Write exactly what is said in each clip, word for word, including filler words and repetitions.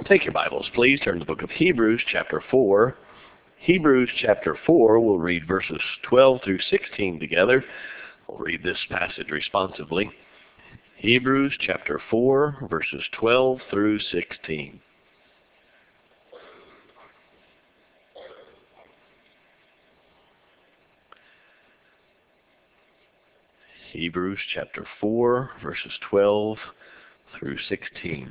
Take your Bibles, please. Turn to the book of Hebrews, chapter four. Hebrews, chapter four, we'll read verses twelve through sixteen together. We'll read this passage responsively. Hebrews, chapter four, verses twelve through sixteen. Hebrews, chapter four, verses twelve through sixteen.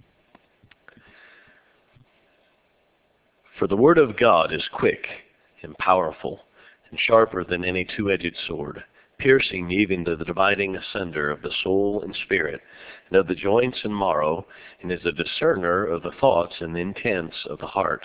For the word of God is quick and powerful and sharper than any two-edged sword, piercing even to the dividing asunder of the soul and spirit, and of the joints and marrow, and is a discerner of the thoughts and the intents of the heart.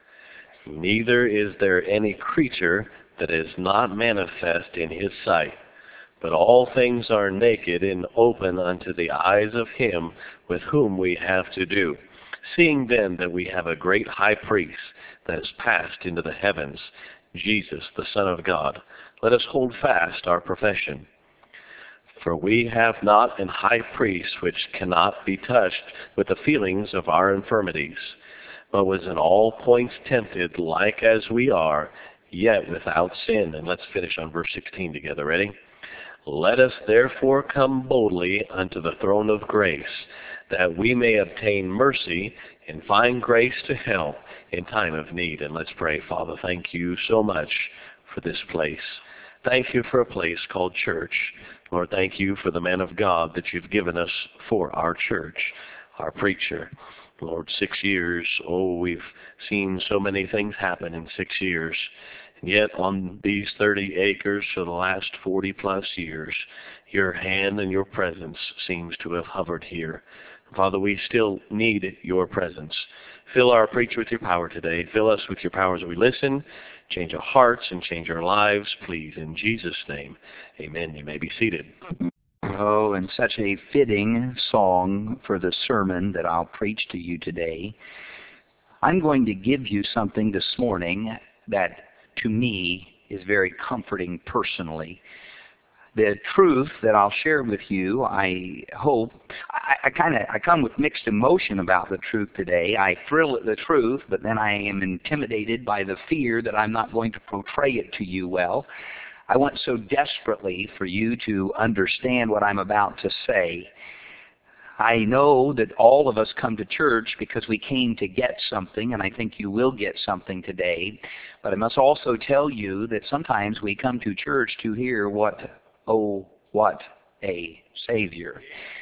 Neither is there any creature that is not manifest in his sight, but all things are naked and open unto the eyes of him with whom we have to do. Seeing then that we have a great high priest that is passed into the heavens, Jesus, the Son of God, let us hold fast our profession. For we have not an high priest which cannot be touched with the feelings of our infirmities, but was in all points tempted like as we are, yet without sin. And let's finish on verse sixteen together. Ready? Let us therefore come boldly unto the throne of grace, that we may obtain mercy and find grace to help in time of need. And let's pray. Father, thank you so much for this place. Thank you for a place called church. Lord, thank you for the man of God that you've given us for our church, our preacher. Lord, six years, oh, we've seen so many things happen in six years. And yet on these thirty acres for the last forty plus years, your hand and your presence seems to have hovered here. Father, we still need your presence. Fill our preacher with your power today. Fill us with your power as we listen. Change our hearts and change our lives, please. In Jesus' name, amen. You may be seated. Oh, and such a fitting song for the sermon that I'll preach to you today. I'm going to give you something this morning that, to me, is very comforting personally. The truth that I'll share with you, I hope, I, I kind of I come with mixed emotion about the truth today. I thrill at the truth, but then I am intimidated by the fear that I'm not going to portray it to you well. I want so desperately for you to understand what I'm about to say. I know that all of us come to church because we came to get something, and I think you will get something today. But I must also tell you that sometimes we come to church to hear what oh, what a Savior.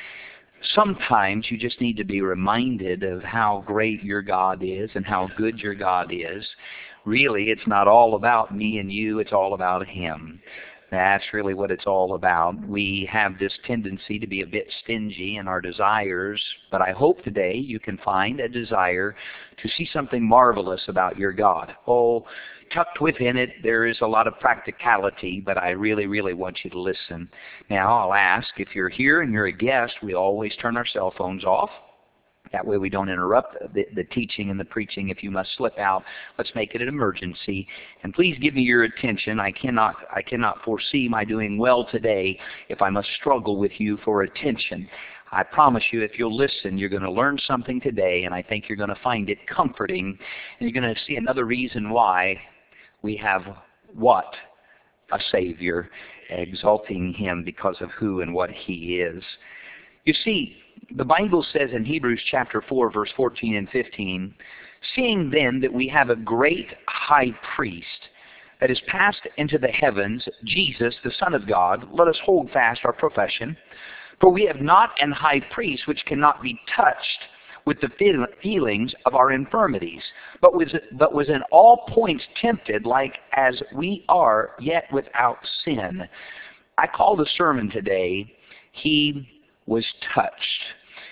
Sometimes you just need to be reminded of how great your God is and how good your God is. Really, it's not all about me and you, it's all about Him. That's really what it's all about. We have this tendency to be a bit stingy in our desires, but I hope today you can find a desire to see something marvelous about your God. Oh, tucked within it, there is a lot of practicality, but I really, really want you to listen. Now, I'll ask, if you're here and you're a guest, we always turn our cell phones off. That way we don't interrupt the, the teaching and the preaching. If you must slip out, let's make it an emergency. And please give me your attention. I cannot, I cannot foresee my doing well today if I must struggle with you for attention. I promise you, if you'll listen, you're going to learn something today, and I think you're going to find it comforting. And you're going to see another reason why we have what? A Savior, exalting Him because of who and what He is. You see, the Bible says in Hebrews chapter four, verse fourteen and fifteen, seeing then that we have a great high priest that is passed into the heavens, Jesus, the Son of God, let us hold fast our profession. For we have not an high priest which cannot be touched with the feelings of our infirmities, but was, but was in all points tempted like as we are, yet without sin. I call the sermon today, He was touched.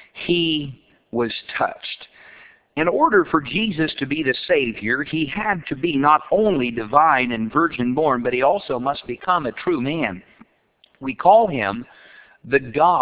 He was touched. In order for Jesus to be the Savior, He had to be not only divine and virgin born, but He also must become a true man. We call Him the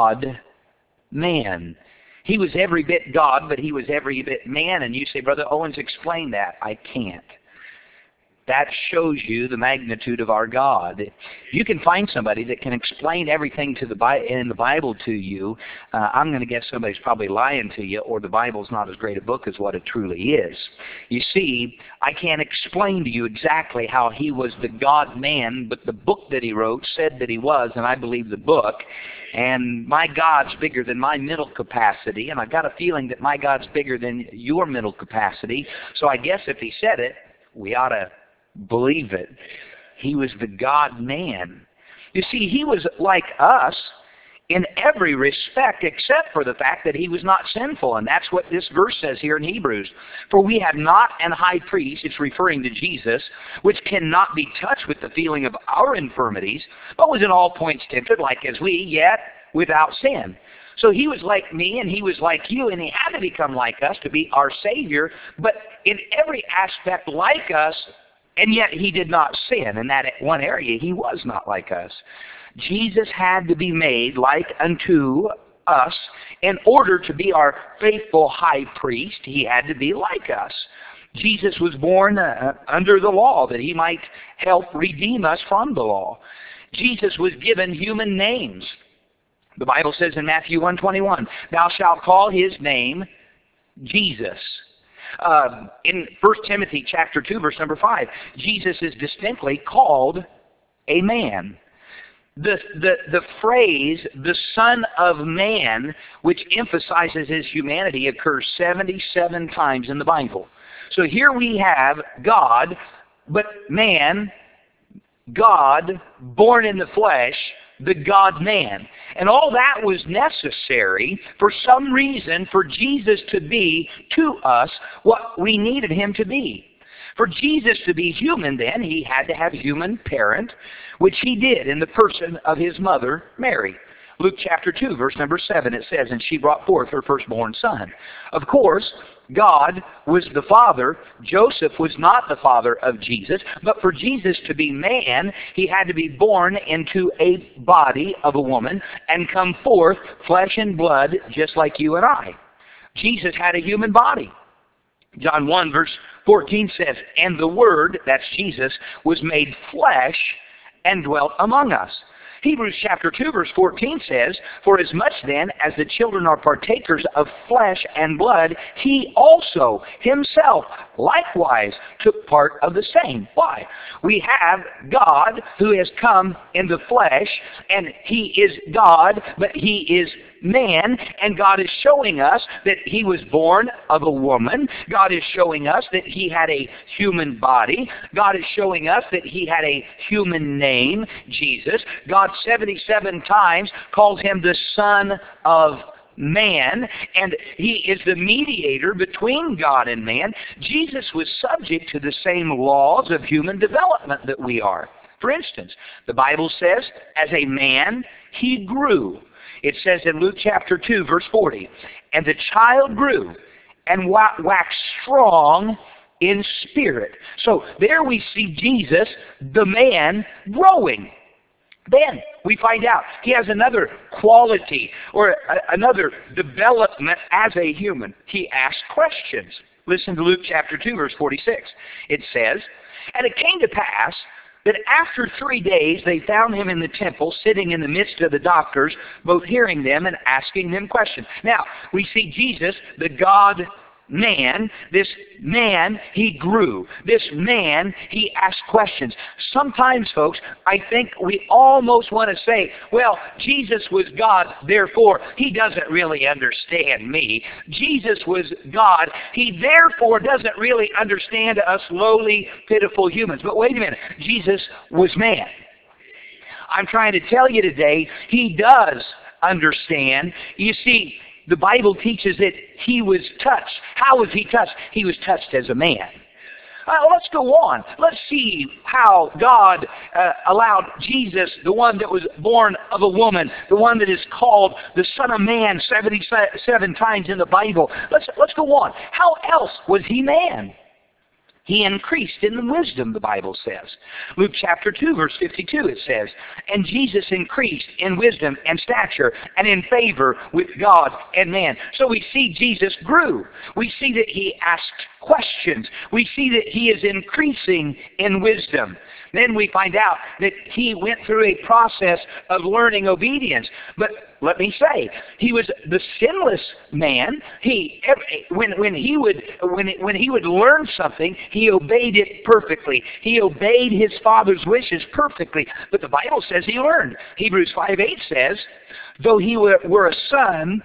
God-man. He was every bit God, but He was every bit man. And you say, Brother Owens, explain that. I can't. That shows you the magnitude of our God. You can find somebody that can explain everything to the Bi- in the Bible to you. Uh, I'm going to guess somebody's probably lying to you, or the Bible's not as great a book as what it truly is. You see, I can't explain to you exactly how he was the God-man, but the book that he wrote said that he was, and I believe the book. And my God's bigger than my mental capacity, and I've got a feeling that my God's bigger than your mental capacity. So I guess if he said it, we ought to believe it. He was the God-man. You see, he was like us in every respect except for the fact that he was not sinful. And that's what this verse says here in Hebrews. For we have not an high priest, it's referring to Jesus, which cannot be touched with the feeling of our infirmities, but was in all points tempted like as we, yet without sin. So he was like me and he was like you, and he had to become like us to be our Savior, but in every aspect like us, and yet he did not sin. In that one area, he was not like us. Jesus had to be made like unto us in order to be our faithful high priest. He had to be like us. Jesus was born uh, under the law that he might help redeem us from the law. Jesus was given human names. The Bible says in Matthew one twenty-one, thou shalt call his name Jesus. Uh, in First Timothy chapter two, verse number five, Jesus is distinctly called a man. The, the, the phrase, the Son of Man, which emphasizes his humanity, occurs seventy-seven times in the Bible. So here we have God, but man, God, born in the flesh, the God-man. And all that was necessary for some reason for Jesus to be to us what we needed him to be. For Jesus to be human then, he had to have a human parent, which he did in the person of his mother, Mary. Luke chapter two, verse number seven, it says, and she brought forth her firstborn son. Of course, God was the father. Joseph was not the father of Jesus. But for Jesus to be man, he had to be born into a body of a woman and come forth flesh and blood just like you and I. Jesus had a human body. John one, verse fourteen says, and the Word, that's Jesus, was made flesh and dwelt among us. Hebrews chapter two, verse fourteen says, for as much then as the children are partakers of flesh and blood, he also himself likewise took part of the same. Why? We have God who has come in the flesh, and he is God, but he is man, and God is showing us that he was born of a woman. God is showing us that he had a human body. God is showing us that he had a human name, Jesus. God seventy-seven times calls him the Son of Man, and he is the mediator between God and man. Jesus was subject to the same laws of human development that we are. For instance, the Bible says, as a man, he grew. It says in Luke chapter two, verse forty, and the child grew and waxed strong in spirit. So there we see Jesus, the man, growing. Then we find out he has another quality or a, another development as a human. He asks questions. Listen to Luke chapter two, verse forty-six. It says, and it came to pass that after three days they found him in the temple, sitting in the midst of the doctors, both hearing them and asking them questions. Now, we see Jesus, the God-man. This man, he grew. This man, he asked questions. Sometimes, folks, I think we almost want to say, well, Jesus was God, therefore he doesn't really understand me. Jesus was God, he therefore doesn't really understand us lowly, pitiful humans. But wait a minute, Jesus was man. I'm trying to tell you today, he does understand. You see, the Bible teaches that he was touched. How was he touched? He was touched as a man. Uh, let's go on. Let's see how God uh, allowed Jesus, the one that was born of a woman, the one that is called the Son of Man seventy-seven times in the Bible. Let's, let's go on. How else was he man? He increased in wisdom, the Bible says. Luke chapter two, verse fifty-two, it says, and Jesus increased in wisdom and stature and in favor with God and man. So we see Jesus grew. We see that he asked questions. We see that he is increasing in wisdom. Then we find out that he went through a process of learning obedience. But let me say, he was the sinless man. He when when he would when when he would learn something, he obeyed it perfectly. He obeyed his father's wishes perfectly. But the Bible says he learned. Hebrews five eight says, though he were, were a son,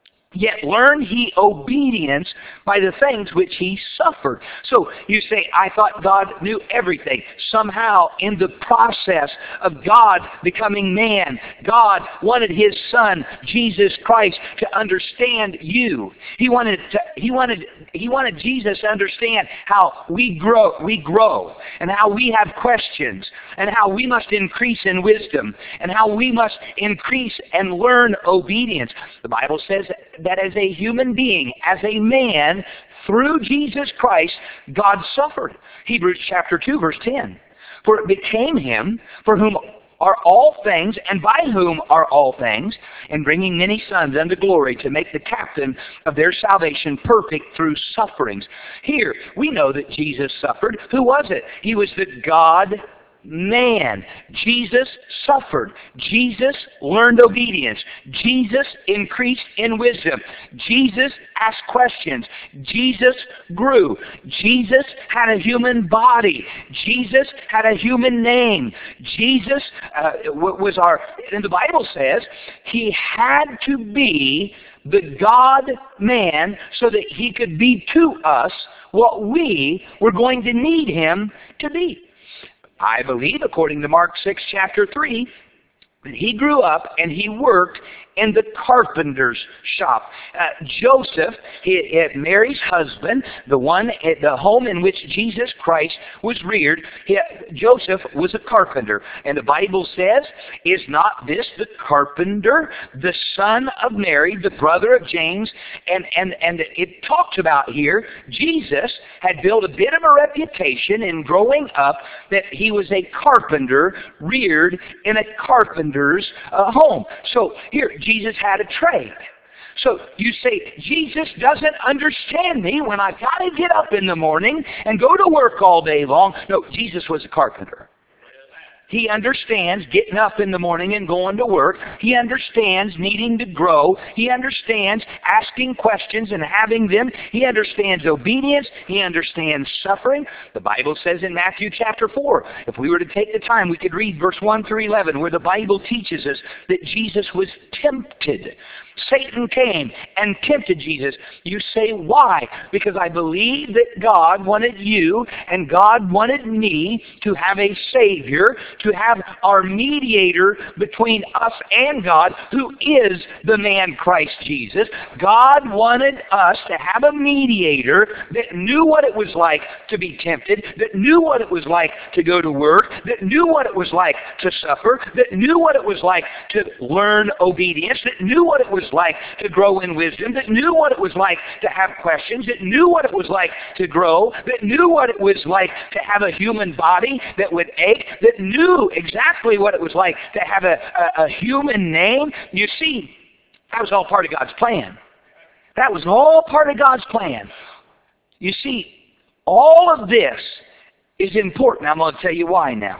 yet learned he obedience by the things which he suffered. So you say, I thought God knew everything. Somehow in the process of God becoming man, God wanted his son, Jesus Christ, to understand you. He wanted to, he wanted he wanted Jesus to understand how we grow, we grow, and how we have questions, and how we must increase in wisdom, and how we must increase and learn obedience. The Bible says that as a human being, as a man, through Jesus Christ, God suffered. Hebrews chapter two, verse ten. For it became him, for whom are all things, and by whom are all things, and bringing many sons unto glory, to make the captain of their salvation perfect through sufferings. Here, we know that Jesus suffered. Who was it? He was the God man. Jesus suffered. Jesus learned obedience. Jesus increased in wisdom. Jesus asked questions. Jesus grew. Jesus had a human body. Jesus had a human name. Jesus uh, was our, and the Bible says, he had to be the God-man so that he could be to us what we were going to need him to be. I believe, according to Mark six, chapter three, that he grew up and he worked in the carpenter's shop. Uh, Joseph, he, he, Mary's husband, the one at the home in which Jesus Christ was reared, he, Joseph was a carpenter. And the Bible says, is not this the carpenter, the son of Mary, the brother of James? And, and, and it talks about here, Jesus had built a bit of a reputation in growing up that he was a carpenter reared in a carpenter's uh, home. So here, Jesus had a trade. So you say, Jesus doesn't understand me when I've got to get up in the morning and go to work all day long. No, Jesus was a carpenter. He understands getting up in the morning and going to work. He understands needing to grow. He understands asking questions and having them. He understands obedience. He understands suffering. The Bible says in Matthew chapter four, if we were to take the time, we could read verse one through eleven, where the Bible teaches us that Jesus was tempted. Satan came and tempted Jesus. You say, why? Because I believe that God wanted you and God wanted me to have a Savior, to have our mediator between us and God, who is the man Christ Jesus. God wanted us to have a mediator that knew what it was like to be tempted, that knew what it was like to go to work, that knew what it was like to suffer, that knew what it was like to learn obedience, that knew what it was like to grow in wisdom, that knew what it was like to have questions, that knew what it was like to grow, that knew what it was like to have a human body that would ache, that knew exactly what it was like to have a, a, a human name. You see, that was all part of God's plan. That was all part of God's plan. You see, all of this is important. I'm going to tell you why now.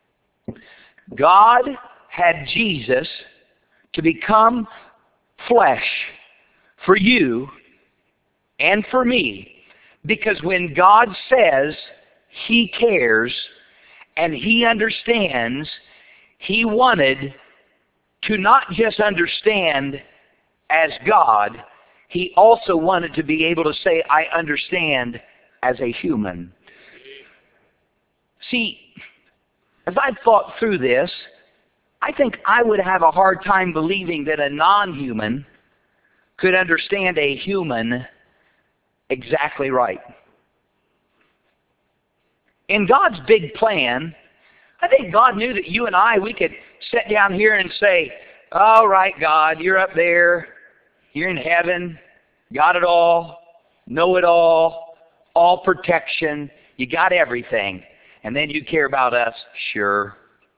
God had Jesus to become flesh for you and for me, because when God says he cares and he understands, he wanted to not just understand as God, he also wanted to be able to say, I understand as a human. See, as I've thought through this, I think I would have a hard time believing that a non-human could understand a human exactly right. In God's big plan, I think God knew that you and I, we could sit down here and say, all right, God, you're up there, you're in heaven, got it all, know it all, all protection, you got everything, and then you care about us, sure.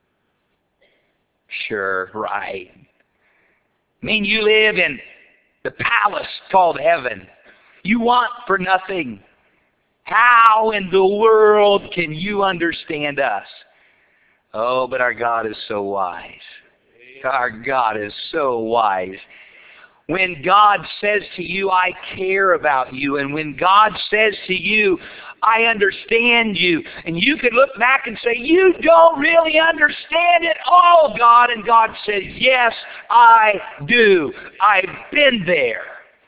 Sure, right. I mean, you live in the palace called heaven. You want for nothing. How in the world can you understand us? Oh, but our God is so wise. Our God is so wise. When God says to you, I care about you, and when God says to you, I understand you, and you can look back and say, you don't really understand it all, God, and God says, yes, I do. I've been there.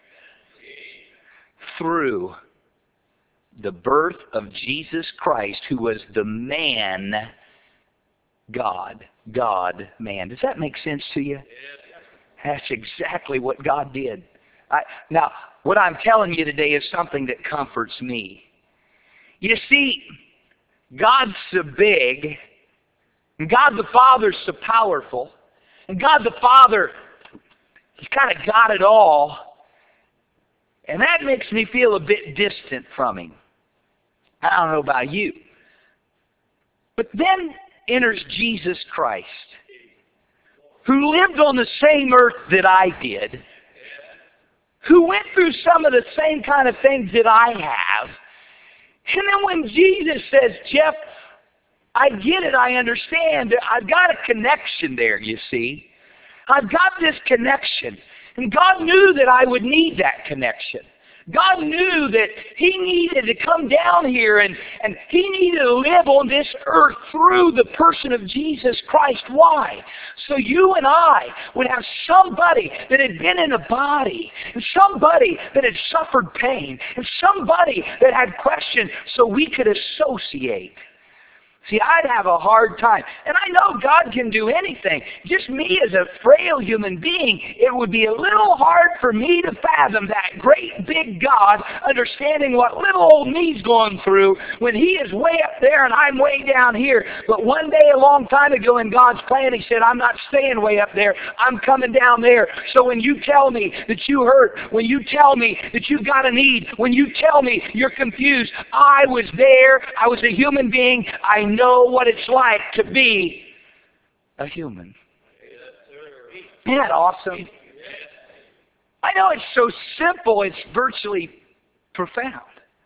Through the birth of Jesus Christ, who was the man God. God, man. Does that make sense to you? That's exactly what God did. I, now, what I'm telling you today is something that comforts me. You see, God's so big, and God the Father's so powerful, and God the Father, He's kind of got it all, and that makes me feel a bit distant from Him. I don't know about you. But then enters Jesus Christ, who lived on the same earth that I did, who went through some of the same kind of things that I have. And then when Jesus says, Jeff, I get it, I understand, I've got a connection there, you see. I've got this connection. And God knew that I would need that connection. God knew that He needed to come down here and, and He needed to live on this earth through the person of Jesus Christ. Why? So you and I would have somebody that had been in a body, and somebody that had suffered pain, and somebody that had questions so we could associate. See, I'd have a hard time. And I know God can do anything. Just me as a frail human being, it would be a little hard for me to fathom that great big God understanding what little old me's going through when He is way up there and I'm way down here. But one day a long time ago in God's plan, He said, I'm not staying way up there. I'm coming down there. So when you tell me that you hurt, when you tell me that you've got a need, when you tell me you're confused, I was there. I was a human being. I know what it's like to be a human. Isn't that awesome? I know it's so simple, it's virtually profound.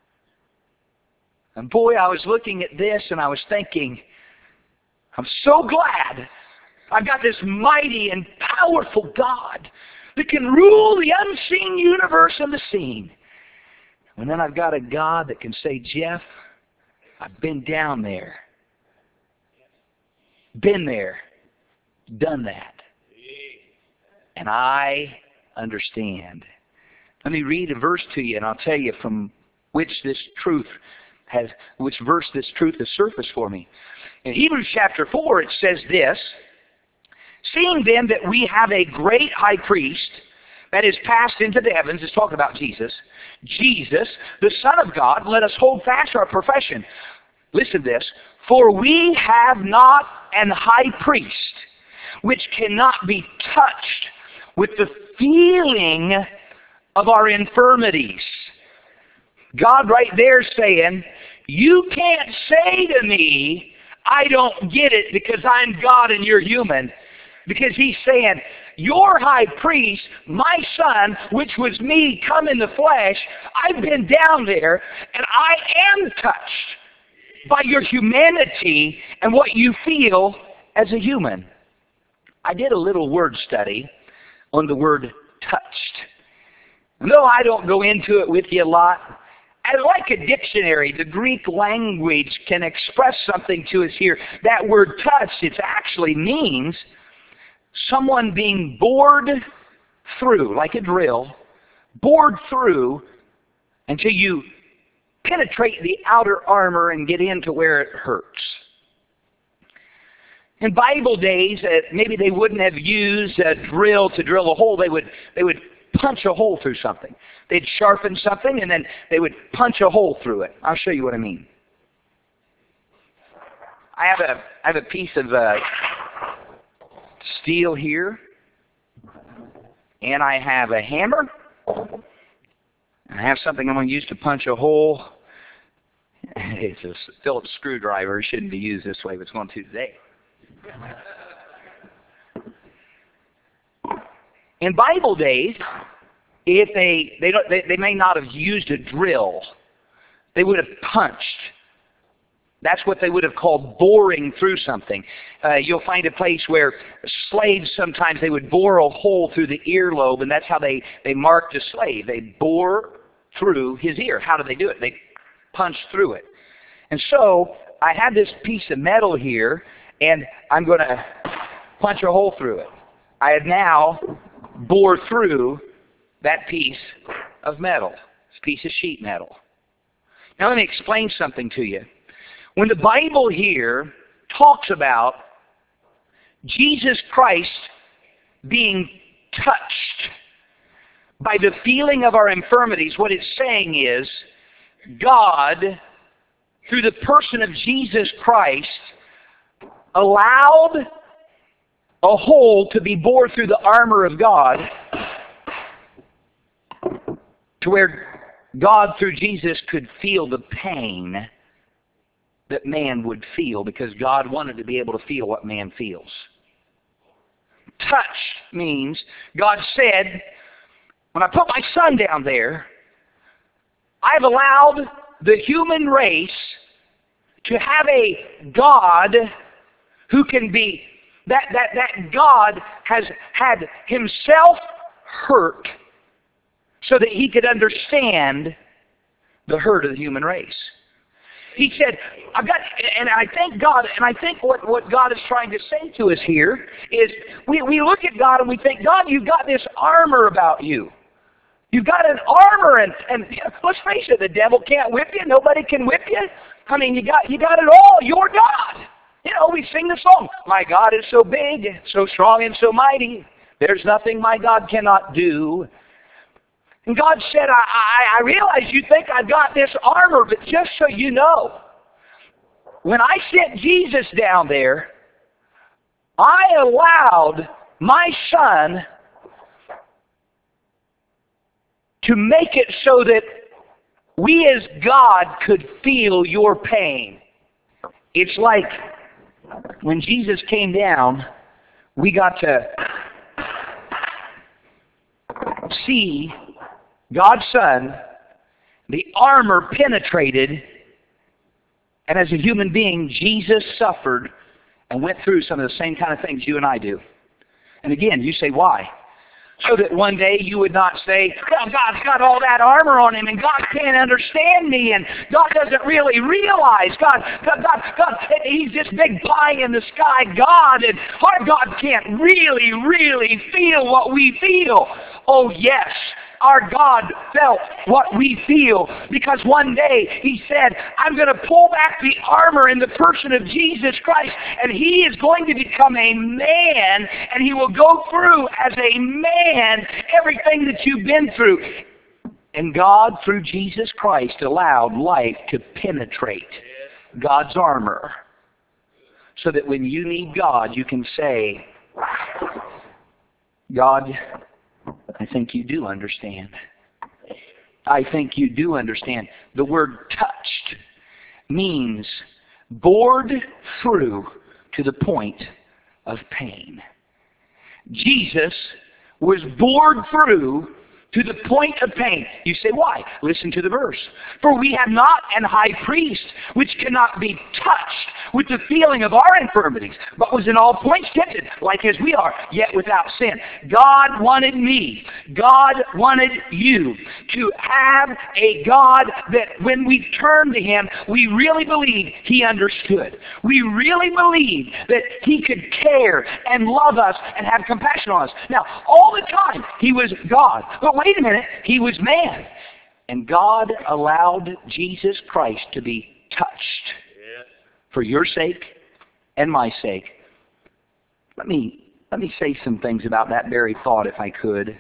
And boy, I was looking at this and I was thinking, I'm so glad I've got this mighty and powerful God that can rule the unseen universe and the seen. And then I've got a God that can say, Jeff, I've been down there. Been there, done that. And I understand. Let me read a verse to you and I'll tell you from which this truth has, which verse this truth has surfaced for me. In Hebrews chapter four it says this, seeing then that we have a great high priest that is passed into the heavens, it's talking about Jesus, Jesus, the Son of God, let us hold fast our profession. Listen to this. For we have not an high priest which cannot be touched with the feeling of our infirmities. God right there saying, you can't say to me, I don't get it because I'm God and you're human. Because He's saying, your high priest, my Son, which was me come in the flesh, I've been down there and I am touched by your humanity and what you feel as a human. I did a little word study on the word touched. And though I don't go into it with you a lot, as like a dictionary, the Greek language can express something to us here. That word touched, it actually means someone being bored through, like a drill, bored through until you penetrate the outer armor and get into where it hurts. In Bible days, uh, maybe they wouldn't have used a drill to drill a hole. They would they would punch a hole through something. They'd sharpen something and then they would punch a hole through it. I'll show you what I mean. I have a I have a piece of uh, steel here, and I have a hammer. I have something I'm going to use to punch a hole. It's a Phillips screwdriver. It shouldn't be used this way, but it's going to today. In Bible days, if they they don't they, they may not have used a drill. They would have punched. That's what they would have called boring through something. Uh, you'll find a place where slaves, sometimes they would bore a hole through the earlobe, and that's how they, they marked a slave. They bore through his ear. How do they do it? They punched through it. And so I have this piece of metal here, and I'm going to punch a hole through it. I have now bored through that piece of metal, this piece of sheet metal. Now let me explain something to you. When the Bible here talks about Jesus Christ being touched by the feeling of our infirmities, what it's saying is God, through the person of Jesus Christ, allowed a hole to be bored through the armor of God to where God, through Jesus, could feel the pain that man would feel, because God wanted to be able to feel what man feels. Touch means God said, when I put my son down there, I've allowed the human race to have a God who can be, that, that, that God has had himself hurt so that he could understand the hurt of the human race. He said, I've got, and I think God, and I think what, what God is trying to say to us here is, we, we look at God and we think, God, you've got this armor about you. You've got an armor, and, and let's face it, the devil can't whip you. Nobody can whip you. I mean, you got, you got it all. You're God. You know, we sing the song, my God is so big, so strong and so mighty. There's nothing my God cannot do. And God said, I, I, I realize you think I've got this armor, but just so you know, when I sent Jesus down there, I allowed my son to make it so that we as God could feel your pain. It's like when Jesus came down, we got to see God's Son, the armor penetrated, and as a human being, Jesus suffered and went through some of the same kind of things you and I do. And again, you say, why? So that one day you would not say, well, God's got all that armor on him, and God can't understand me, and God doesn't really realize, God, God, God, God, he's this big pie in the sky God, and our God can't really, really feel what we feel. Oh, yes. Our God felt what we feel, because one day He said, I'm going to pull back the armor in the person of Jesus Christ, and He is going to become a man, and He will go through as a man everything that you've been through. And God, through Jesus Christ, allowed life to penetrate God's armor, so that when you need God, you can say, God, I think you do understand. I think you do understand. The word touched means bored through to the point of pain. Jesus was bored through to the point of pain. You say, why? Listen to the verse. For we have not an high priest which cannot be touched with the feeling of our infirmities, but was in all points tempted, like as we are, yet without sin. God wanted me, God wanted you to have a God that when we turn to Him, we really believed He understood. We really believed that He could care and love us and have compassion on us. Now, all the time, He was God. But wait a minute, He was man. And God allowed Jesus Christ to be touched for your sake and my sake. Let me, let me say some things about that very thought, if I could.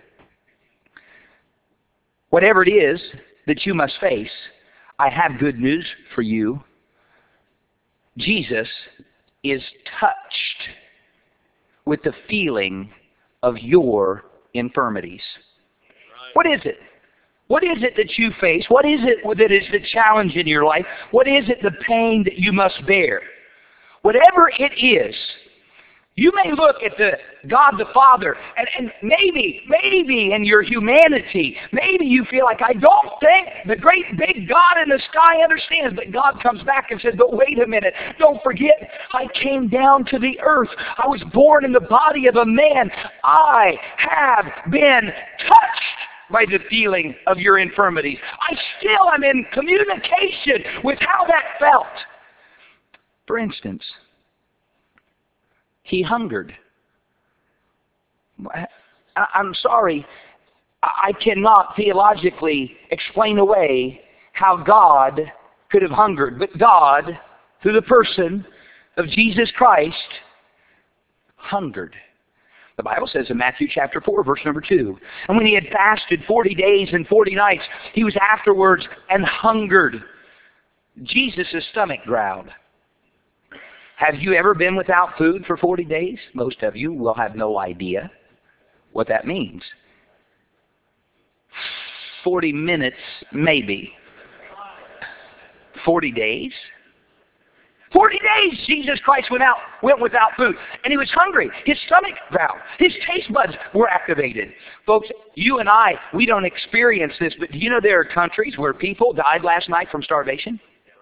Whatever it is that you must face, I have good news for you. Jesus is touched with the feeling of your infirmities. What is it? What is it that you face? What is it that is the challenge in your life? What is it, the pain that you must bear? Whatever it is, You may look at the God the Father, and, and maybe, maybe in your humanity, maybe you feel like, I don't think the great big God in the sky understands. But God comes back and says, but wait a minute, don't forget, I came down to the earth. I was born in the body of a man. I have been touched by the feeling of your infirmities. I still am in communication with how that felt. For instance, he hungered. I'm sorry, I cannot theologically explain away how God could have hungered. But God, through the person of Jesus Christ, hungered. The Bible says in Matthew chapter four, verse number two, and when he had fasted forty days and forty nights, he was afterwards and hungered. Jesus' stomach growled. Have you ever been without food for forty days? Most of you will have no idea what that means. forty minutes, maybe. forty days? forty days Jesus Christ went out, went without food. And he was hungry. His stomach growled. His taste buds were activated. Folks, you and I, we don't experience this, but do you know there are countries where people died last night from starvation?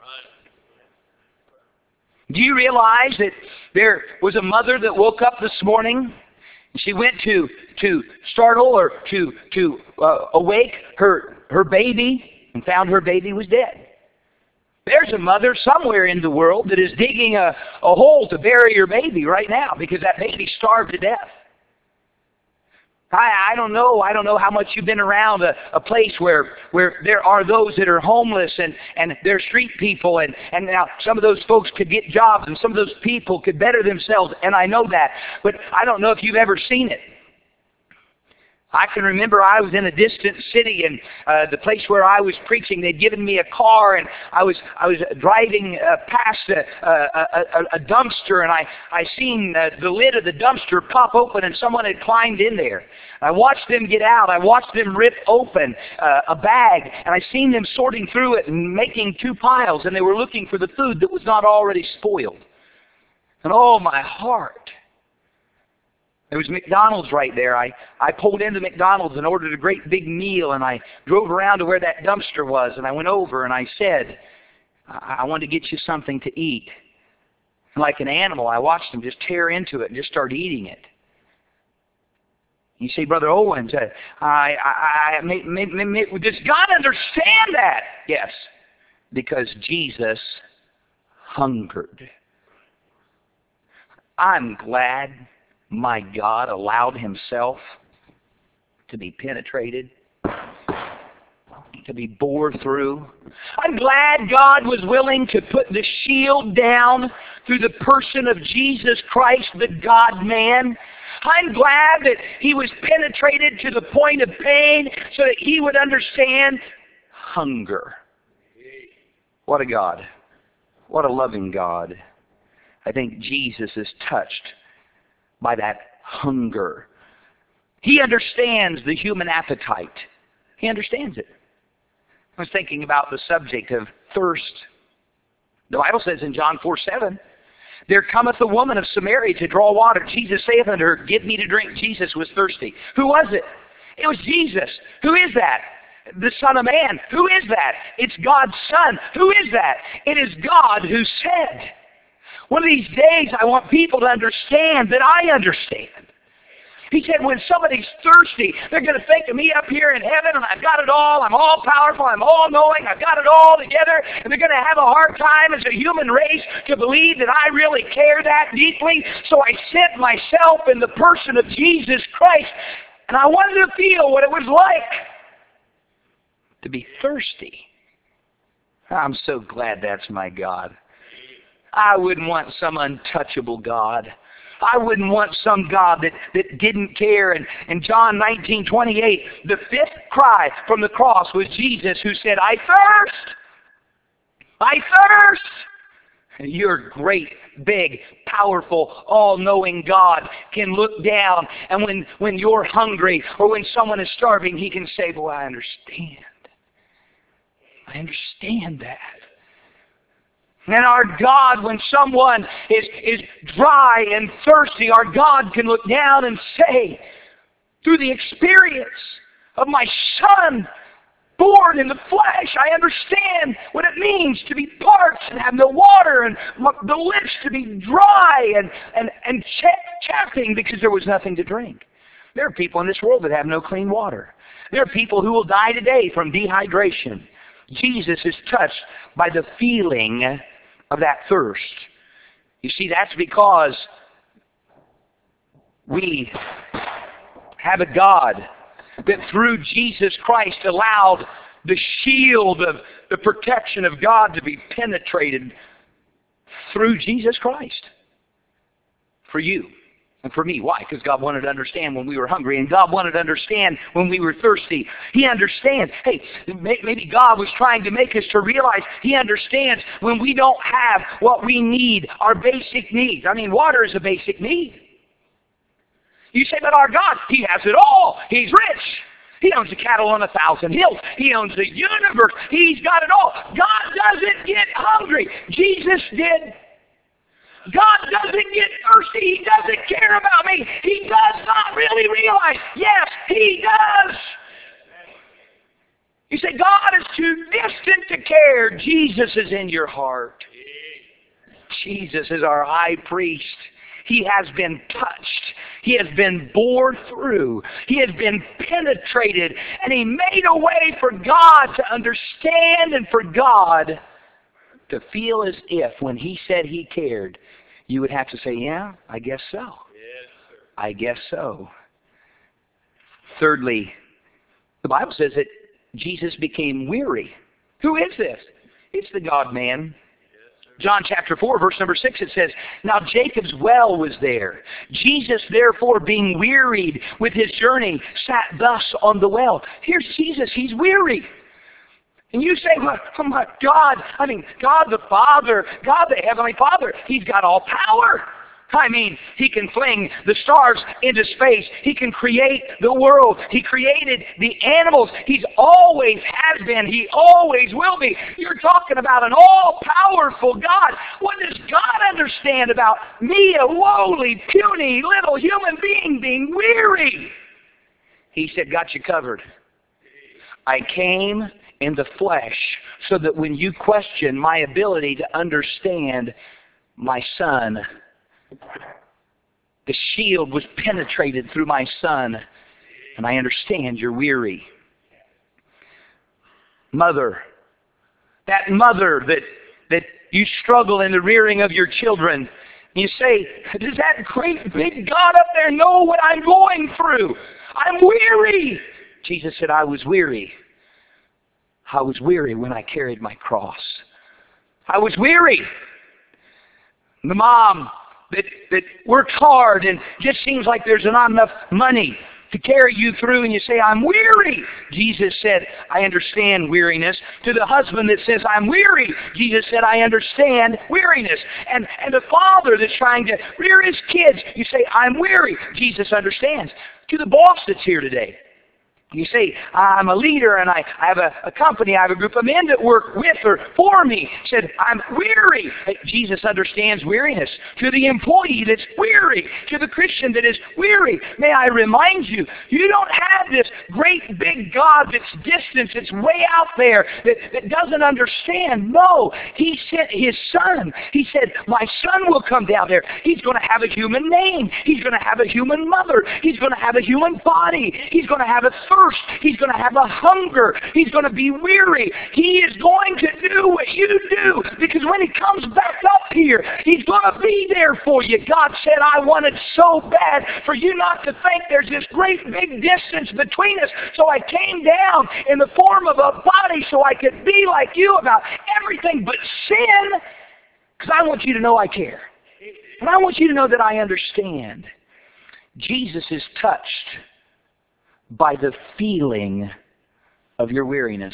Do you realize that there was a mother that woke up this morning? She went to to startle or to to uh, awake her her baby and found her baby was dead. There's a mother somewhere in the world that is digging a, a hole to bury her baby right now because that baby starved to death. I, I don't know. I don't know how much you've been around a, a place where, where there are those that are homeless and, and they're street people. And, and now some of those folks could get jobs and some of those people could better themselves. And I know that. But I don't know if you've ever seen it. I can remember I was in a distant city, and uh, the place where I was preaching, they'd given me a car, and I was I was driving uh, past a, a, a, a dumpster, and I I seen uh, the lid of the dumpster pop open, and someone had climbed in there. I watched them get out. I watched them rip open uh, a bag, and I seen them sorting through it and making two piles, and they were looking for the food that was not already spoiled. And oh, my heart. There was McDonald's right there. I, I pulled into McDonald's and ordered a great big meal, and I drove around to where that dumpster was, and I went over and I said, I, I want to get you something to eat. And like an animal, I watched them just tear into it and just start eating it. You say, Brother Owens, uh, I, I, I may, may, may, may, does God understand that? Yes, because Jesus hungered. I'm glad my God allowed himself to be penetrated, to be bored through. I'm glad God was willing to put the shield down through the person of Jesus Christ, the God-man. I'm glad that he was penetrated to the point of pain so that he would understand hunger. What a God. What a loving God. I think Jesus is touched by that hunger. He understands the human appetite. He understands it. I was thinking about the subject of thirst. The Bible says in John four seven, there cometh a woman of Samaria to draw water. Jesus saith unto her, give me to drink. Jesus was thirsty. Who was it? It was Jesus. Who is that? The Son of Man. Who is that? It's God's Son. Who is that? It is God who said. One of these days, I want people to understand that I understand. He said, when somebody's thirsty, they're going to think of me up here in heaven, and I've got it all. I'm all powerful. I'm all knowing. I've got it all together. And they're going to have a hard time as a human race to believe that I really care that deeply. So I set myself in the person of Jesus Christ, and I wanted to feel what it was like to be thirsty. I'm so glad that's my God. I wouldn't want some untouchable God. I wouldn't want some God that, that didn't care. And in John nineteen twenty-eight, the fifth cry from the cross was Jesus who said, I thirst! I thirst! And your great, big, powerful, all-knowing God can look down, and when, when you're hungry or when someone is starving, he can say, boy, I understand. I understand that. And our God, when someone is, is dry and thirsty, our God can look down and say, through the experience of my Son, born in the flesh, I understand what it means to be parched and have no water, and the lips to be dry and, and, and chaffing because there was nothing to drink. There are people in this world that have no clean water. There are people who will die today from dehydration. Jesus is touched by the feeling of that thirst. You see, that's because we have a God that through Jesus Christ allowed the shield of the protection of God to be penetrated through Jesus Christ. For you and for me. Why? Because God wanted to understand when we were hungry, and God wanted to understand when we were thirsty. He understands. Hey, maybe God was trying to make us to realize He understands when we don't have what we need, our basic needs. I mean, water is a basic need. You say, but our God, He has it all. He's rich. He owns the cattle on a thousand hills. He owns the universe. He's got it all. God doesn't get hungry. Jesus did. God doesn't get thirsty. He doesn't care about me. He does not really realize. Yes, He does. You say, God is too distant to care. Jesus is in your heart. Jesus is our high priest. He has been touched. He has been bored through. He has been penetrated. And He made a way for God to understand and for God to feel as if when He said He cared, you would have to say, yeah, I guess so. Yes, sir. I guess so. Thirdly, the Bible says that Jesus became weary. Who is this? It's the God-man. John chapter four, verse number six, it says, now Jacob's well was there. Jesus, therefore, being wearied with His journey, sat thus on the well. Here's Jesus. He's weary. And you say, well, oh my God, I mean, God the Father, God the Heavenly Father, He's got all power. I mean, He can fling the stars into space. He can create the world. He created the animals. He's always has been. He always will be. You're talking about an all-powerful God. What does God understand about me, a lowly, puny, little human being being weary? He said, got you covered. I came in the flesh so that when you question my ability to understand my Son, the shield was penetrated through my Son, and I understand you're weary. Mother, that mother that that you struggle in the rearing of your children, you say, does that great big God up there know what I'm going through? I'm weary. Jesus said, I was weary. I was weary when I carried my cross. I was weary. The mom that, that works hard and just seems like there's not enough money to carry you through, and you say, I'm weary. Jesus said, I understand weariness. To the husband that says, I'm weary, Jesus said, I understand weariness. And, and the father that's trying to rear his kids, you say, I'm weary. Jesus understands. To the boss that's here today, you say, I'm a leader and I, I have a, a company, I have a group of men that work with or for me. Said, I'm weary. Jesus understands weariness. To the employee that's weary, to the Christian that is weary, may I remind you, you don't have this great big God that's distant, that's way out there, that, that doesn't understand. No, He sent His Son. He said, my Son will come down there. He's going to have a human name. He's going to have a human mother. He's going to have a human body. He's going to have a thirst. He's going to have a hunger. He's going to be weary. He is going to do what you do, because when He comes back up here, He's going to be there for you. God said, I wanted so bad for you not to think there's this great big distance between us, so I came down in the form of a body so I could be like you about everything but sin, because I want you to know I care. And I want you to know that I understand. Jesus is touched by the feeling of your weariness.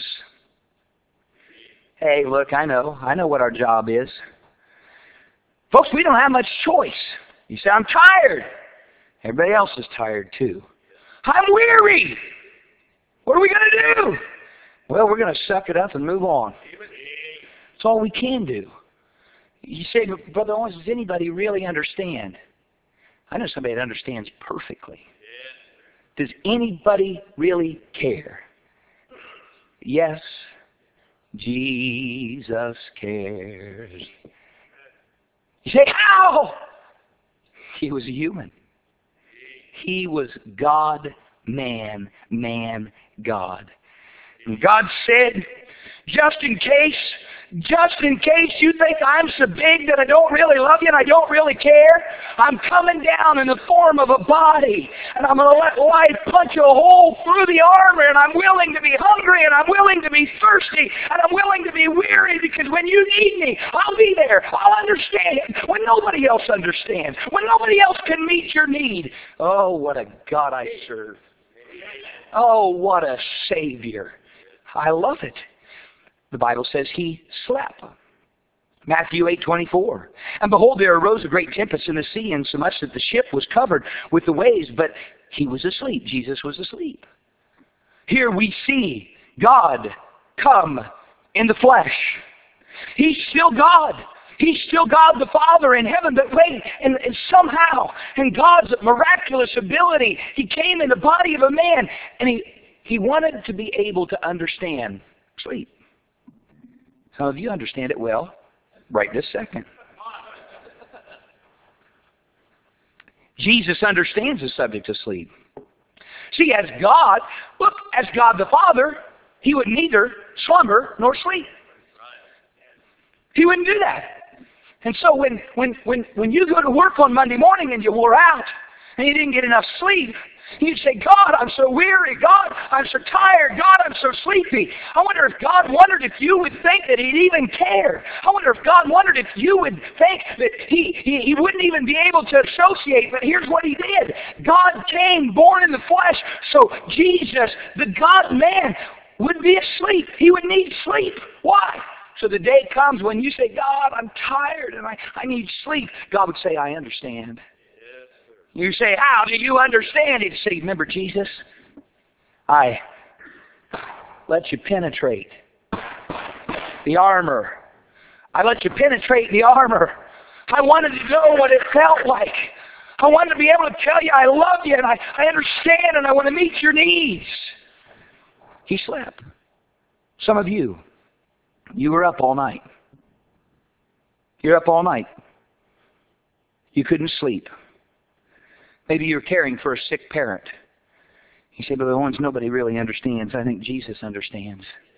Hey, look, I know. I know what our job is. Folks, we don't have much choice. You say, I'm tired. Everybody else is tired too. I'm weary. What are we going to do? Well, we're going to suck it up and move on. That's all we can do. You say, Brother Owens, does anybody really understand? I know somebody that understands perfectly. Does anybody really care? Yes, Jesus cares. You say, how? He was a human. He was God, man, man, God. And God said, just in case, just in case you think I'm so big that I don't really love you and I don't really care, I'm coming down in the form of a body, and I'm going to let life punch a hole through the armor, and I'm willing to be hungry, and I'm willing to be thirsty, and I'm willing to be weary, because when you need me, I'll be there. I'll understand when nobody else understands, when nobody else can meet your need. Oh, what a God I serve. Oh, what a Savior. I love it. The Bible says he slept. Matthew eight twenty-four. And behold, there arose a great tempest in the sea, insomuch that the ship was covered with the waves, but he was asleep. Jesus was asleep. Here we see God come in the flesh. He's still God. He's still God the Father in heaven, but wait, and, and somehow, in God's miraculous ability, he came in the body of a man, and he, he wanted to be able to understand sleep. Some of you understand it well right this second. Jesus understands the subject of sleep. See, as God, look, as God the Father, he would neither slumber nor sleep. He wouldn't do that. And so when, when, when, when you go to work on Monday morning and you wore out and you didn't get enough sleep, you say, God, I'm so weary. God, I'm so tired. God, I'm so sleepy. I wonder if God wondered if you would think that he'd even care. I wonder if God wondered if you would think that he, he, he wouldn't even be able to associate. But here's what he did. God came, born in the flesh, so Jesus, the God-man, would be asleep. He would need sleep. Why? So the day comes when you say, God, I'm tired and I, I need sleep. God would say, I understand. You say, how do you understand? He'd say, remember Jesus? I let you penetrate the armor. I let you penetrate the armor. I wanted to know what it felt like. I wanted to be able to tell you I love you and I, I understand and I want to meet your needs. He slept. Some of you, you were up all night. You're up all night. You couldn't sleep. Maybe you're caring for a sick parent. You say, but the ones nobody really understands. I think Jesus understands.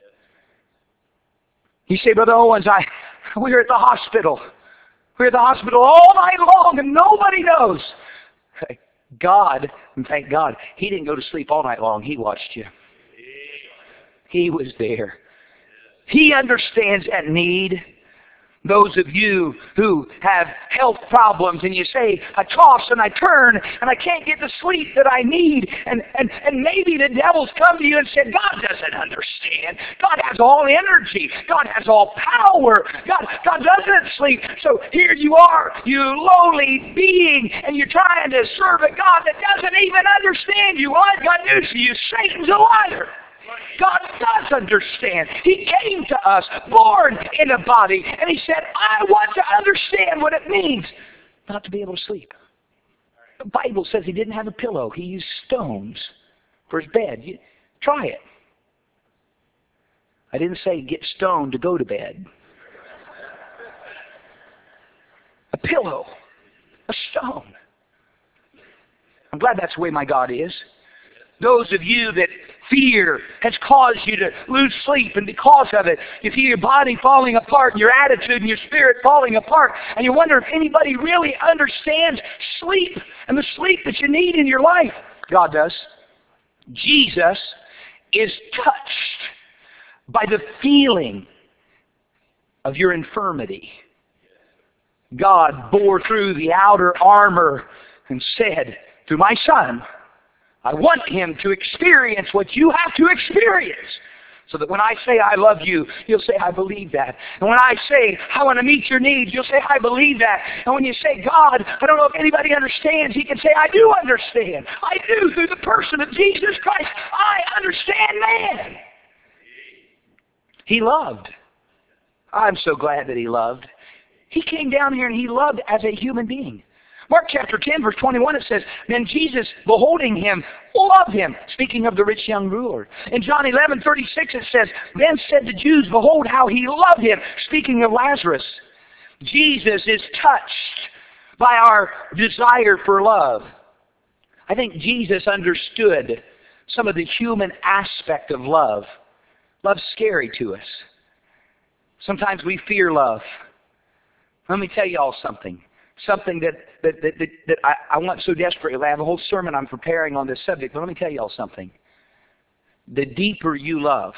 You say, Brother Owens, I, we were at the hospital. We were at the hospital all night long and nobody knows. God, and thank God, he didn't go to sleep all night long. He watched you. He was there. He understands that need. Those of you who have health problems and you say, I toss and I turn and I can't get the sleep that I need. And, and, and maybe the devil's come to you and said, God doesn't understand. God has all energy. God has all power. God, God doesn't sleep. So here you are, you lowly being, and you're trying to serve a God that doesn't even understand you. Well, I've got news for you. Satan's a liar. God does understand. He came to us, born in a body, and he said, I want to understand what it means not to be able to sleep. The Bible says he didn't have a pillow. He used stones for his bed. You, try it. I didn't say get stoned to go to bed. A pillow. A stone. I'm glad that's the way my God is. Those of you that fear has caused you to lose sleep, and because of it, you feel your body falling apart, and your attitude and your spirit falling apart, and you wonder if anybody really understands sleep and the sleep that you need in your life. God does. Jesus is touched by the feeling of your infirmity. God bore through the outer armor and said, through my Son, I want him to experience what you have to experience. So that when I say I love you, you'll say I believe that. And when I say I want to meet your needs, you'll say I believe that. And when you say, God, I don't know if anybody understands, he can say, I do understand. I do through the person of Jesus Christ. I understand man. He loved. I'm so glad that he loved. He came down here and he loved as a human being. Mark chapter ten, verse twenty-one, it says, then Jesus, beholding him, loved him, speaking of the rich young ruler. In John eleven, thirty-six, it says, then said the Jews, behold how he loved him, speaking of Lazarus. Jesus is touched by our desire for love. I think Jesus understood some of the human aspect of love. Love's scary to us. Sometimes we fear love. Let me tell you all something. Something that, that, that, that, that I, I want so desperately. I have a whole sermon I'm preparing on this subject, but let me tell you all something. The deeper you love,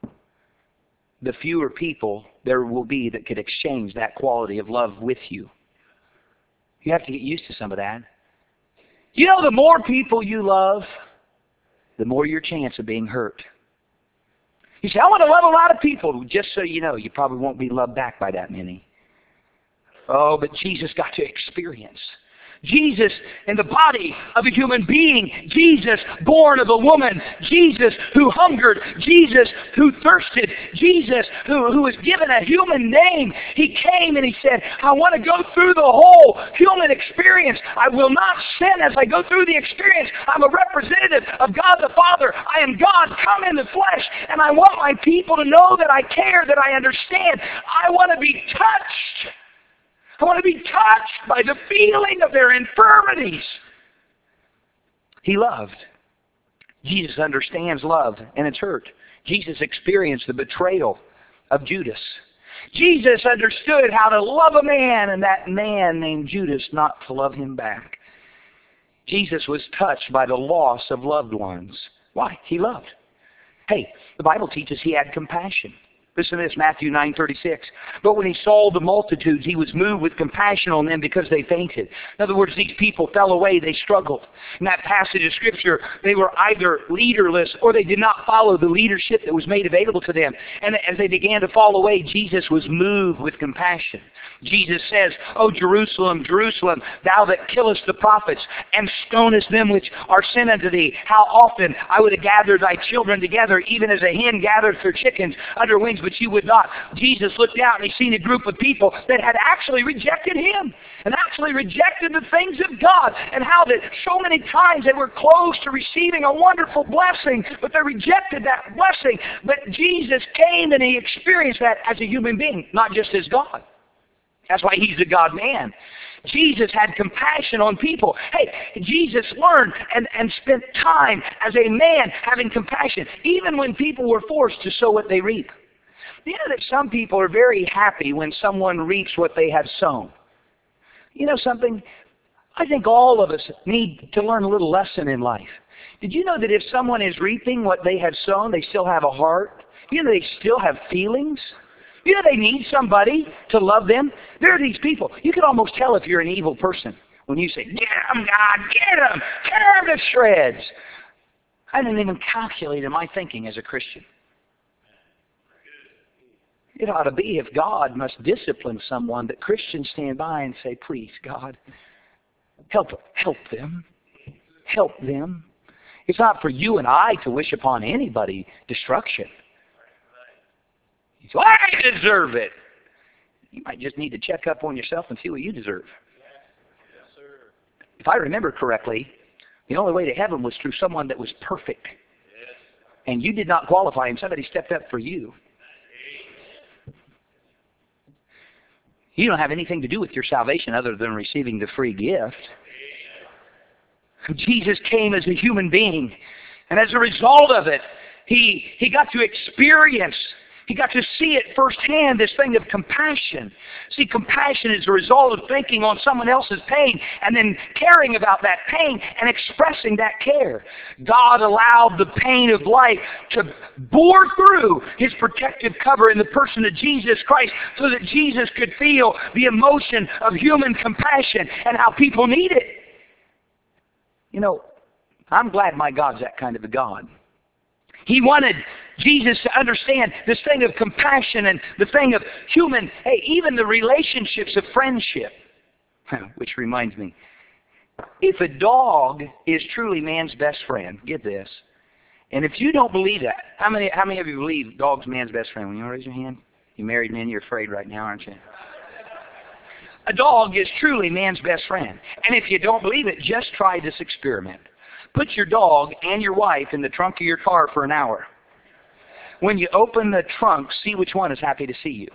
the fewer people there will be that could exchange that quality of love with you. You have to get used to some of that. You know, the more people you love, the more your chance of being hurt. You say, I want to love a lot of people. Just so you know, you probably won't be loved back by that many. Oh, but Jesus got to experience. Jesus in the body of a human being. Jesus born of a woman. Jesus who hungered. Jesus who thirsted. Jesus who, who was given a human name. He came and he said, I want to go through the whole human experience. I will not sin as I go through the experience. I'm a representative of God the Father. I am God come in the flesh. And I want my people to know that I care, that I understand. I want to be touched. I want to be touched by the feeling of their infirmities. He loved. Jesus understands love, and it's hurt. Jesus experienced the betrayal of Judas. Jesus understood how to love a man, and that man named Judas not to love him back. Jesus was touched by the loss of loved ones. Why? He loved. Hey, the Bible teaches he had compassion. Listen to this, Matthew nine thirty-six. But when he saw the multitudes, he was moved with compassion on them because they fainted. In other words, these people fell away. They struggled. In that passage of Scripture, they were either leaderless or they did not follow the leadership that was made available to them. And as they began to fall away, Jesus was moved with compassion. Jesus says, O Jerusalem, Jerusalem, thou that killest the prophets and stonest them which are sent unto thee, how often I would have gathered thy children together, even as a hen gathers her chickens under wings, but you would not. Jesus looked out and he seen a group of people that had actually rejected him and actually rejected the things of God, and how that so many times they were close to receiving a wonderful blessing, but they rejected that blessing. But Jesus came and he experienced that as a human being, not just as God. That's why he's the God-man. Jesus had compassion on people. Hey, Jesus learned and, and spent time as a man having compassion, even when people were forced to sow what they reap. You know that some people are very happy when someone reaps what they have sown. You know something? I think all of us need to learn a little lesson in life. Did you know that if someone is reaping what they have sown, they still have a heart? You know they still have feelings? You know they need somebody to love them? There are these people. You can almost tell if you're an evil person when you say, get them, God, get them, tear them to shreds. I didn't even calculate in my thinking as a Christian. It ought to be if God must discipline someone that Christians stand by and say, please, God, help, help them. Help them. It's not for you and I to wish upon anybody destruction. So I deserve it. You might just need to check up on yourself and see what you deserve. Yes, sir. If I remember correctly, the only way to heaven was through someone that was perfect. Yes. And you did not qualify, and somebody stepped up for you. You don't have anything to do with your salvation other than receiving the free gift. Jesus came as a human being, and as a result of it, he, he got to experience He got to see it firsthand, this thing of compassion. See, compassion is a result of thinking on someone else's pain and then caring about that pain and expressing that care. God allowed the pain of life to bore through his protective cover in the person of Jesus Christ so that Jesus could feel the emotion of human compassion and how people need it. You know, I'm glad my God's that kind of a God. He wanted Jesus to understand this thing of compassion and the thing of human, hey, even the relationships of friendship. Which reminds me, if a dog is truly man's best friend, get this, and if you don't believe that, how many how many of you believe dog's man's best friend? Will you raise your hand? You married men, you're afraid right now, aren't you? A dog is truly man's best friend. And if you don't believe it, just try this experiment. Put your dog and your wife in the trunk of your car for an hour. When you open the trunk, see which one is happy to see you.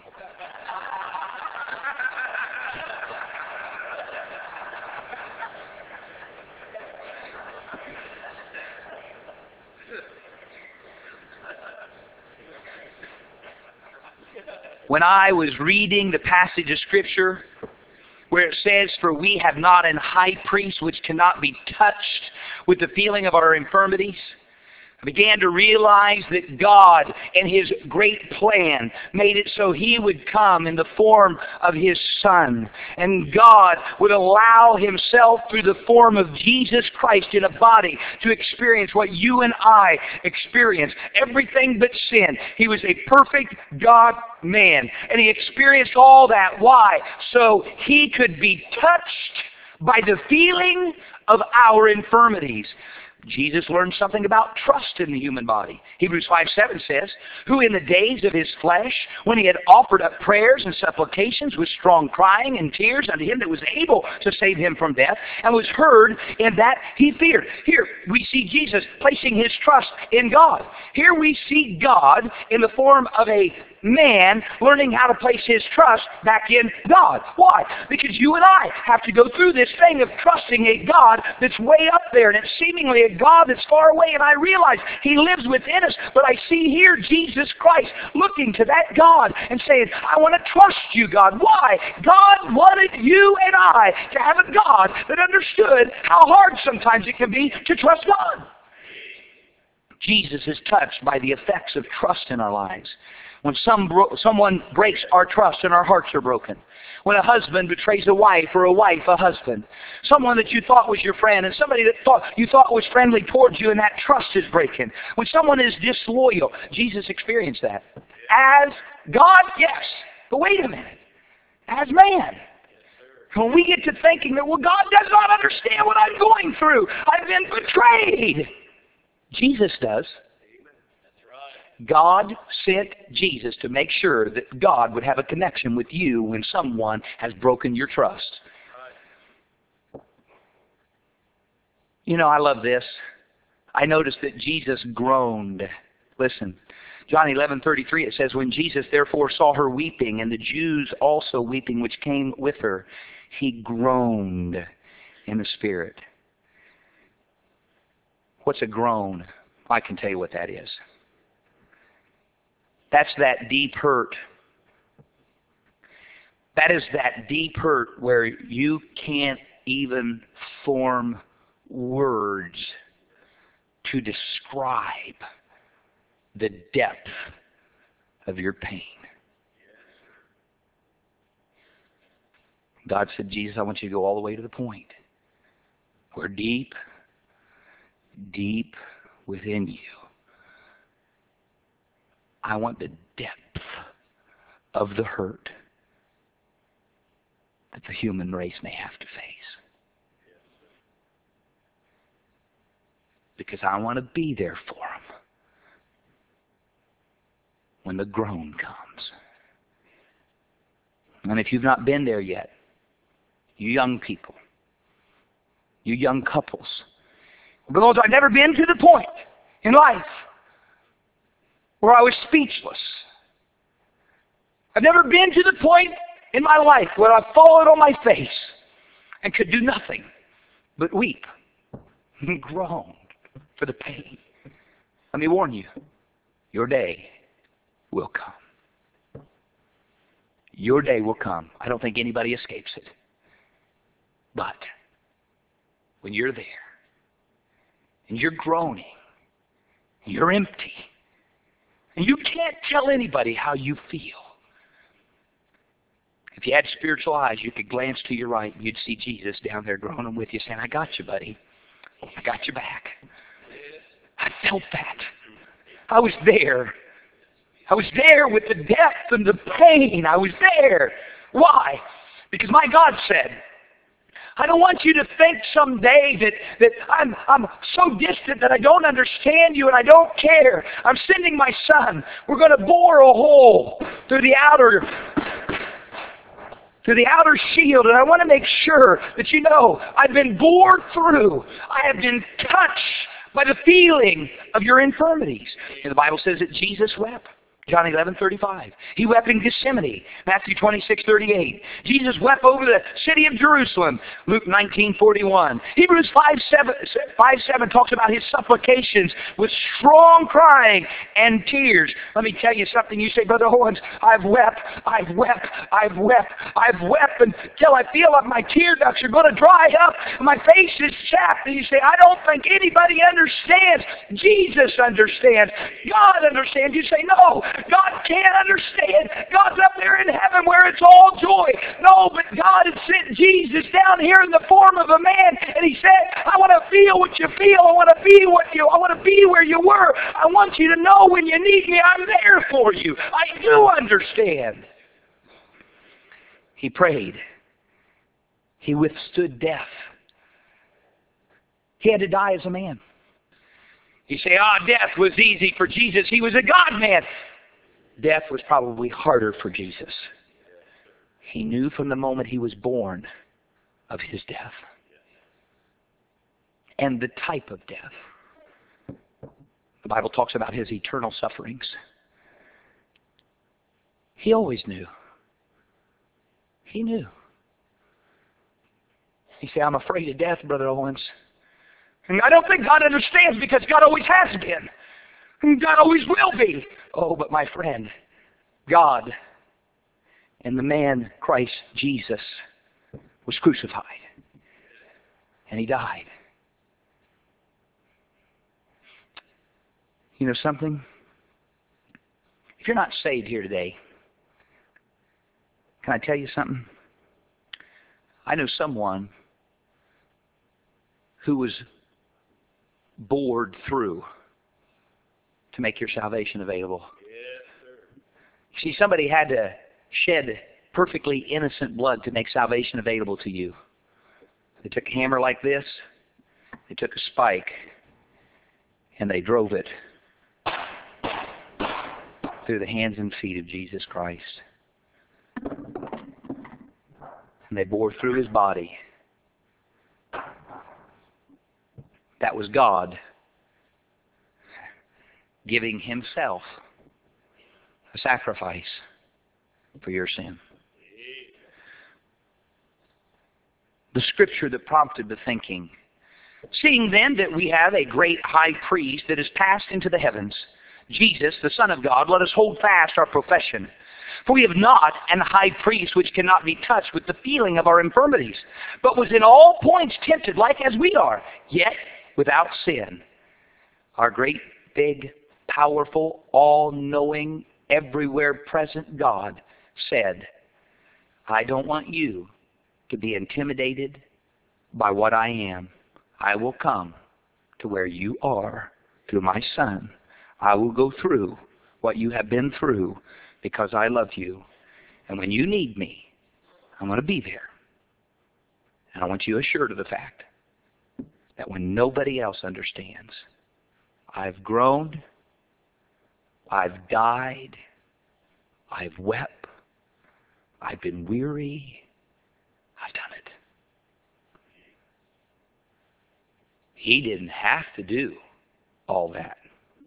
When I was reading the passage of Scripture where it says, "For we have not an high priest which cannot be touched with the feeling of our infirmities," I began to realize that God and His great plan made it so He would come in the form of His Son. And God would allow Himself through the form of Jesus Christ in a body to experience what you and I experience. Everything but sin. He was a perfect God-man. And He experienced all that. Why? So He could be touched by the feeling of our infirmities. Jesus learned something about trust in the human body. Hebrews five seven says, "Who in the days of His flesh, when He had offered up prayers and supplications with strong crying and tears unto Him that was able to save him from death, and was heard, in that He feared." Here we see Jesus placing His trust in God. Here we see God in the form of a man learning how to place his trust back in God. Why? Because you and I have to go through this thing of trusting a God that's way up there, and it's seemingly a God that's far away, and I realize He lives within us, but I see here Jesus Christ looking to that God and saying, "I want to trust you, God." Why? God wanted you and I to have a God that understood how hard sometimes it can be to trust God. Jesus is touched by the effects of trust in our lives. When some bro- someone breaks our trust and our hearts are broken. When a husband betrays a wife, or a wife a husband. Someone that you thought was your friend and somebody that thought you thought was friendly towards you, and that trust is breaking. When someone is disloyal. Jesus experienced that. As God, yes. But wait a minute. As man. When we get to thinking that, well, God does not understand what I'm going through. I've been betrayed. Jesus does. God sent Jesus to make sure that God would have a connection with you when someone has broken your trust. You know, I love this. I noticed that Jesus groaned. Listen, John eleven thirty-three, it says, "When Jesus therefore saw her weeping, and the Jews also weeping which came with her, He groaned in the Spirit." What's a groan? I can tell you what that is. That's that deep hurt. That is that deep hurt where you can't even form words to describe the depth of your pain. God said, "Jesus, I want you to go all the way to the point where deep, deep within you, I want the depth of the hurt that the human race may have to face. Because I want to be there for them when the groan comes." And if you've not been there yet, you young people, you young couples, because I've never been to the point in life where I was speechless. I've never been to the point in my life where I've fallen on my face and could do nothing but weep and groan for the pain. Let me warn you, your day will come. Your day will come. I don't think anybody escapes it. But when you're there and you're groaning, you're empty, and you can't tell anybody how you feel. If you had spiritual eyes, you could glance to your right and you'd see Jesus down there groaning with you, saying, "I got you, buddy. I got your back." I felt that. I was there. I was there with the depth and the pain. I was there. Why? Because my God said, "I don't want you to think someday that, that I'm, I'm so distant that I don't understand you and I don't care. I'm sending my Son. We're going to bore a hole through the outer through the outer shield, and I want to make sure that you know I've been bored through. I have been touched by the feeling of your infirmities. And the Bible says that Jesus wept. John eleven thirty-five. He wept in Gethsemane. Matthew twenty-six thirty-eight. Jesus wept over the city of Jerusalem. Luke nineteen forty-one. Hebrews five seven talks about his supplications with strong crying and tears. Let me tell you something. You say, Brother Owens, I've wept, I've wept, I've wept, I've wept until I feel like my tear ducts are going to dry up. My face is chapped. And you say, I don't think anybody understands. Jesus understands. God understands. You say, no. God can't understand. God's up there in heaven where it's all joy. No, but God has sent Jesus down here in the form of a man, and He said, I want to feel what you feel. I want to be what you. I want to be where you were. I want you to know when you need me, I'm there for you. I do understand. He prayed. He withstood death. He had to die as a man. You say, ah, oh, death was easy for Jesus. He was a God-man. Death was probably harder for Jesus. He knew from the moment He was born of His death and the type of death. The Bible talks about His eternal sufferings. He always knew. He knew. You say, I'm afraid of death, Brother Owens. And I don't think God understands because God always has been. And God always will be. Oh, but my friend, God and the man Christ Jesus was crucified. And He died. You know something? If you're not saved here today, can I tell you something? I know someone who was bored through to make your salvation available. Yes, sir. See, somebody had to shed perfectly innocent blood to make salvation available to you. They took a hammer like this, they took a spike, and they drove it through the hands and feet of Jesus Christ. And they bore through His body. That was God giving Himself a sacrifice for your sin. The scripture that prompted the thinking, seeing then that we have a great high priest that is passed into the heavens, Jesus, the Son of God, let us hold fast our profession. For we have not an high priest which cannot be touched with the feeling of our infirmities, but was in all points tempted like as we are, yet without sin. Our great, big, powerful, all-knowing, everywhere present God said, I don't want you to be intimidated by what I am. I will come to where you are through my Son. I will go through what you have been through because I love you. And when you need me, I'm going to be there. And I want you assured of the fact that when nobody else understands, I've groaned, I've died, I've wept, I've been weary, I've done it. He didn't have to do all that.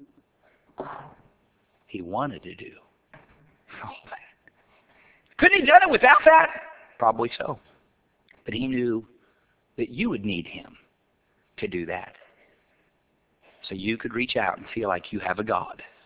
He wanted to do all that. Couldn't He done it without that? Probably so. But He knew that you would need Him to do that. So you could reach out and feel like you have a God